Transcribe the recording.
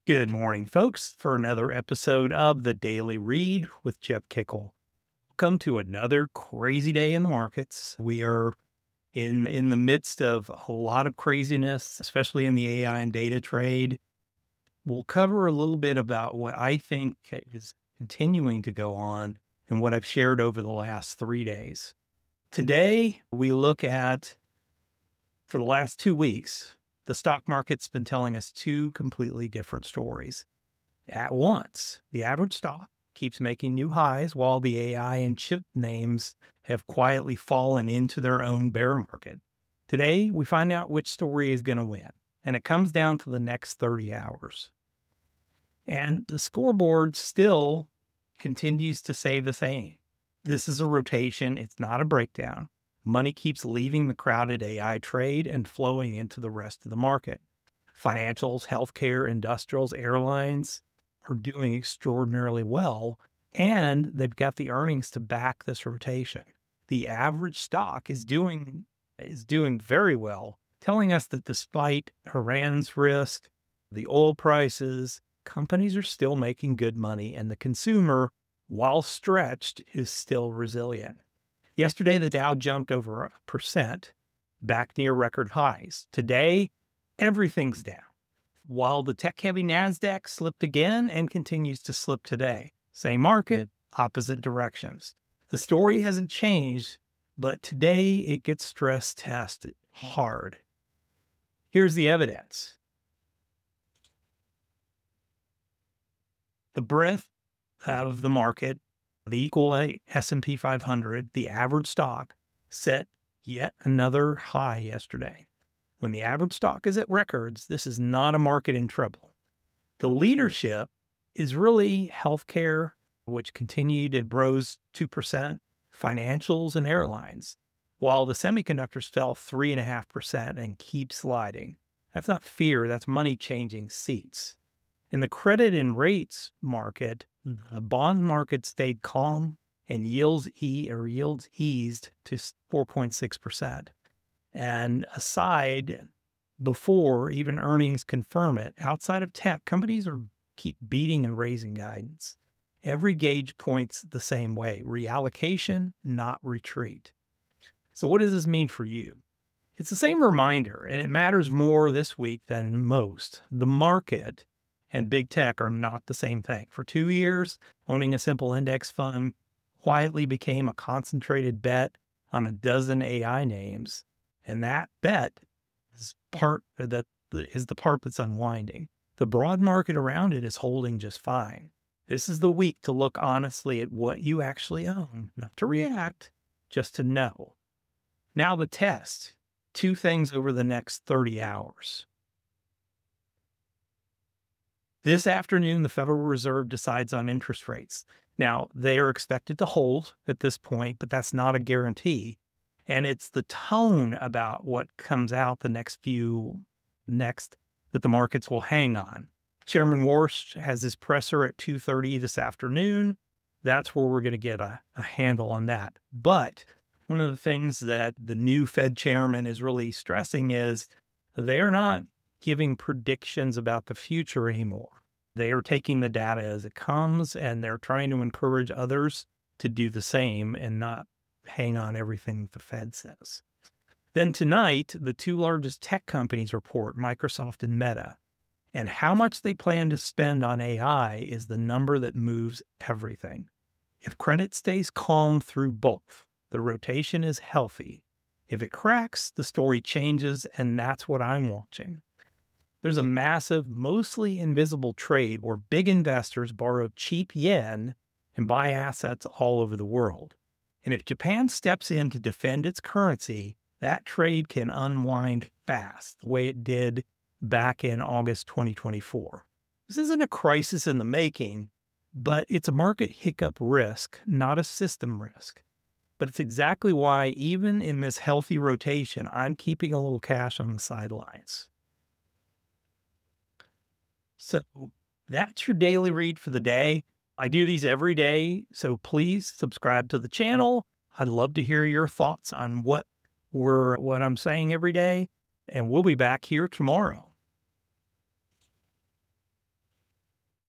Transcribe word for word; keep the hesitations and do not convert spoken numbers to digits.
Good morning, folks, for another episode of the Daily Read with Jeff Kickle. Welcome to another crazy day in the markets. We are in in the midst of a lot of craziness, especially in the A I and data trade. We'll cover a little bit about what I think is continuing to go on and what I've shared over the last three days. Today, we look at, for the last two weeks, the stock market's been telling us two completely different stories at once. The average stock keeps making new highs while the A I and chip names have quietly fallen into their own bear market. Today, we find out which story is going to win, and it comes down to the next thirty hours. And the scoreboard still continues to say the same. This is a rotation, it's not a breakdown. Money keeps leaving the crowded A I trade and flowing into the rest of the market. Financials, healthcare, industrials, airlines are doing extraordinarily well, and they've got the earnings to back this rotation. The average stock is doing is doing very well, telling us that despite Iran's risk, the oil prices, companies are still making good money, and the consumer, while stretched, is still resilient. Yesterday, the Dow jumped over a percent, back near record highs. Today, everything's down, while the tech-heavy NASDAQ slipped again and continues to slip today. Same market, opposite directions. The story hasn't changed, but today it gets stress tested hard. Here's the evidence. The breadth of the market, the equal S and P five hundred, the average stock, set yet another high yesterday. When the average stock is at records, this is not a market in trouble. The leadership is really healthcare, which continued and rose two percent, financials and airlines, while the semiconductors fell three point five percent and keep sliding. That's not fear, that's money changing seats. In the credit and rates market, the bond market stayed calm and yields e or yields eased to four point six percent. And aside, before even earnings confirm it, outside of tech, companies are keep beating and raising guidance. Every gauge points the same way: reallocation, not retreat. So what does this mean for you? It's the same reminder, and it matters more this week than most. The market and big tech are not the same thing. For two years, owning a simple index fund quietly became a concentrated bet on a dozen A I names. And that bet is part that is the part that's unwinding. The broad market around it is holding just fine. This is the week to look honestly at what you actually own, not to react, just to know. Now the test, two things over the next thirty hours. This afternoon, the Federal Reserve decides on interest rates. Now, they are expected to hold at this point, but that's not a guarantee. And it's the tone about what comes out the next few next that the markets will hang on. Chairman Warsh has his presser at two thirty this afternoon. That's where we're going to get a, a handle on that. But one of the things that the new Fed chairman is really stressing is they're not giving predictions about the future anymore. They are taking the data as it comes, and they're trying to encourage others to do the same and not hang on everything the Fed says. Then tonight, the two largest tech companies report, Microsoft and Meta. And how much they plan to spend on A I is the number that moves everything. If credit stays calm through both, the rotation is healthy. If it cracks, the story changes, and that's what I'm watching. There's a massive, mostly invisible trade where big investors borrow cheap yen and buy assets all over the world. And if Japan steps in to defend its currency, that trade can unwind fast, the way it did back in August twenty twenty-four. This isn't a crisis in the making, but it's a market hiccup risk, not a system risk. But it's exactly why, even in this healthy rotation, I'm keeping a little cash on the sidelines. So that's your daily read for the day. I do these every day, so please subscribe to the channel. I'd love to hear your thoughts on what we're what I'm saying every day, and we'll be back here tomorrow.